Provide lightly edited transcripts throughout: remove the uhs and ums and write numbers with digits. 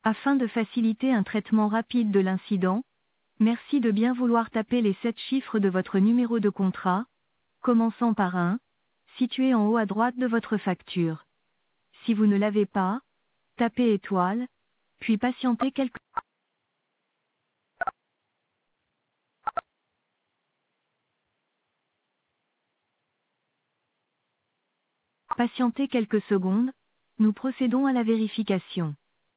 Afin de faciliter un traitement rapide de l'incident, merci de bien vouloir taper les 7 chiffres de votre numéro de contrat, commençant par 1, situé en haut à droite de votre facture. Si vous ne l'avez pas, tapez étoile, puis patientez quelques secondes, nous procédons à la vérification.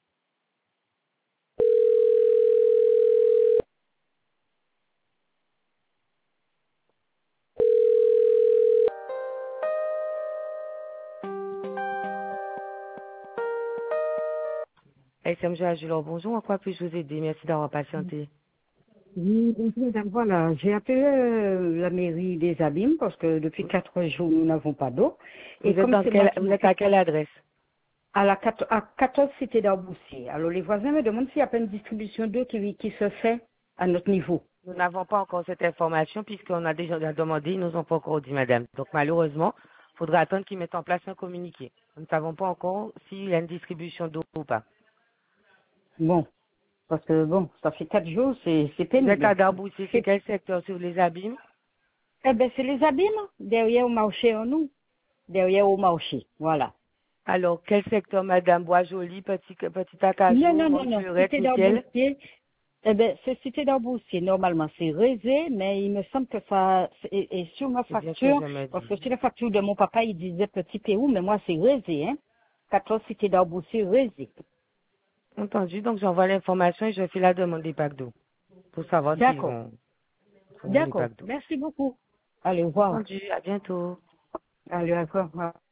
SMG Agilor, bonjour. En quoi puis-je vous aider? Merci d'avoir patienté. Oui, bonjour madame, voilà, j'ai appelé la mairie des Abîmes parce que depuis 4 jours nous n'avons pas d'eau. Et comme c'est moi qui Vous êtes à quelle adresse? à 14 Cité d'Arboussier. Alors les voisins me demandent s'il n'y a pas une distribution d'eau qui se fait à notre niveau. Nous n'avons pas encore cette information puisqu'on a déjà demandé, ils nous ont pas encore dit, madame. Donc malheureusement, il faudra attendre qu'ils mettent en place un communiqué. Nous ne savons pas encore s'il y a une distribution d'eau ou pas. Bon, parce que bon, ça fait 4 jours, c'est Vous êtes pénible. à Darboussi, c'est quel secteur sur les Abîmes? Eh ben c'est les Abîmes, derrière au marché en nous, derrière au marché, voilà. Alors, quel secteur, madame? Bois-Joli, Petit Acajou, Non, Montfleurette, Cité lequel? d'Arboussier. Eh ben, c'est Cité d'Arboussier. Normalement, c'est Résé, mais il me semble que ça est sur ma C'est bien ce que facture, je me parce dis. que sur la facture de mon papa, il disait Petit Pérou, mais moi, c'est Résé, hein. 14 Cité d'Arboussier, Résé. Entendu, donc j'envoie l'information et je fais la demande des packs d'eau pour savoir s'ils D'accord. vont fournir les D'accord. packs d'eau. Merci beaucoup. Allez, au revoir. Entendu, à bientôt. Allez, au revoir.